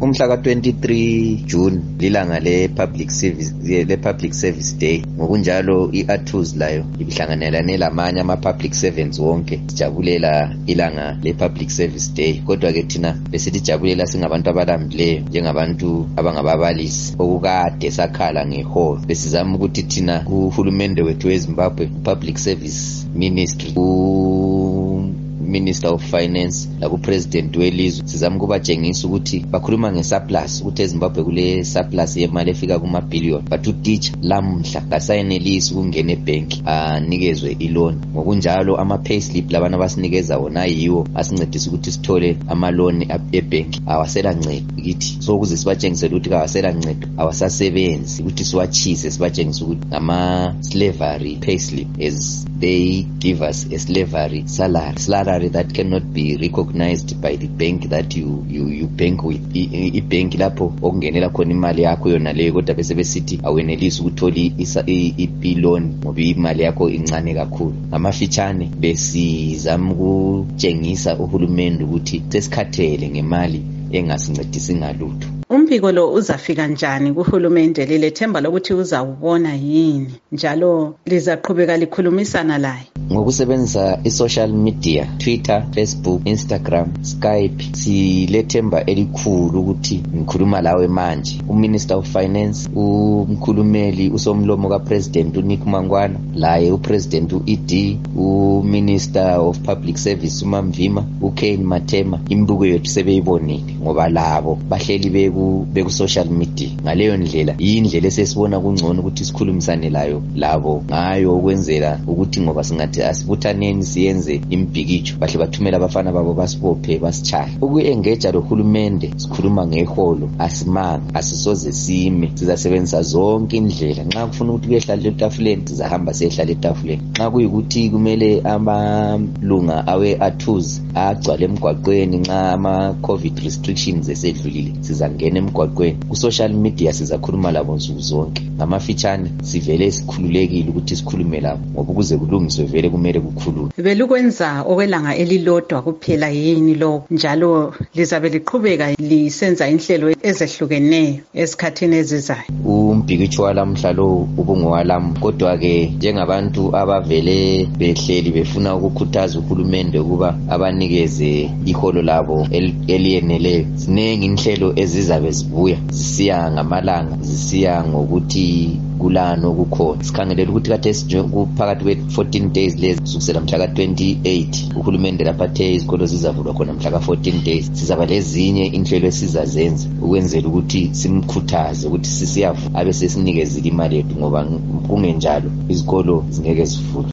Umhla ka-23 June lilanga le-Public Service Day. Ngokunjalo i-ATUZ layo ibihlanganelane lamanye ama-public servants wonke sijabulela ilanga le-Public Service Day. Kodwa-ke thina besithi jabulela singabantu abalambileyo njengabantu abangababalisi okukade sakhala ngeholo. Besizama ukuthi thina kuhulumende wethu weZimbabwe Public Service Ministry Minister of Finance laku-President welizwe sizama ukubatshengisa ukuthi bakhuluma nge-surplus, ukuthi eZimbabwe kule surplus yemali efika kuma-billion, but uteacher lamhla kasayenelisi ukungena ebhenki anikezwe i-loan. Ngokunjalo ama-payslip labana abasinikeza wona yiwo asincedisa ukuthi sithole ama-loan ebhenki awasela ncedo kithi. So ukuze sibatshengisele ukuthi awasela ncedo, awasasebenzi, ukuthi siwachise sibatshengisa ukuthi ama-slavery payslip as they give us a slavery salary that cannot be recognized by the bank that you bank with. I-bank lapho okungenela khona imali yakho yona leyo, kodwa bese besithi awenelisi ukuthola i-loan ngoba imali yakho incane kakhulu. Ngamafitshane besizama ukutshengisa uhulumende ukuthi sesikhathele ngemali engasincedisi ngalutho. Umbiko lo uzafika njani kuhulumende? Lilethemba lokuthi uzawubona yini njalo lizaqhubeka likhulumisana laye? Ngokusebenzisa i-social media, Twitter, Facebook, Instagram, Skype, silethemba elikhulu ukuthi ngikhuluma lawe manje. uMinister of Finance, umkhulumeli usomlomo kaPresident uNick Mangwana, laye uPresident uED, uMinister of Public Service uMamvima, uKane Matema, imbuko yethu sebeyibonile ngoba labo bahleli beku-social media. Ngaleyo ndlela yindlela esesibona kungcono ukuthi sikhulumisane labo ngayo, ukwenzela ukuthi ngoba singathi asibuthaneni siyenze imbhikijo bahle bathumela abafana babo basibophe basichaye. Uku-engage lo hulumende sikhuluma ngeholo, asimanga, asisoze sime, sizasebenzisa zonke indlela. Nxa kufuna ukuthi kuyehlala etafuleni sizahamba siyehlala etafuleni. Nxa kuyikuthi kumele amalunga awe-ATUZ agcwale emgwaqweni nxa ama-COVID restrictions esedlulile, sizangena emgwaqweni. Ku-social media sizakhuluma labo nsuku zonke. Ngamafitshane sivele sikhululekile ukuthi sikhulume labo ngoba ukuze kulungiswe vele kumele kukhulume. Belukwenza okwelanga elilodwa kuphela yini lo, njalo lizabe liqhubeka lisenza inhlelo ezehlukeneyo esikhathini ezizayo? Umbhikijo walamhla lo ubungowalami, kodwa-ke njengabantu abavele behleli befuna ukukhuthaza uhulumende ukuba abanikeze iholo labo eliyeneleyo, ziningi inhlelo ezizabe zibuya zisiya ngamalanga, zisiya ngokuthi kulani okukhona. Sikhangelela ukuthi kade phakathi kwe-14 days lezi kusukela mhla ka-28 uhulumende lapha athe izikolo zizavulwa khona mhla ka-14 days. Sizaba lezinye inhlelo esizazenza ukwenzela ukuthi simkhuthaze ukuthi sisiyavu abe sesinikezile imali yethu, ngoba kungenjalo izikolo zingeke zivulwe.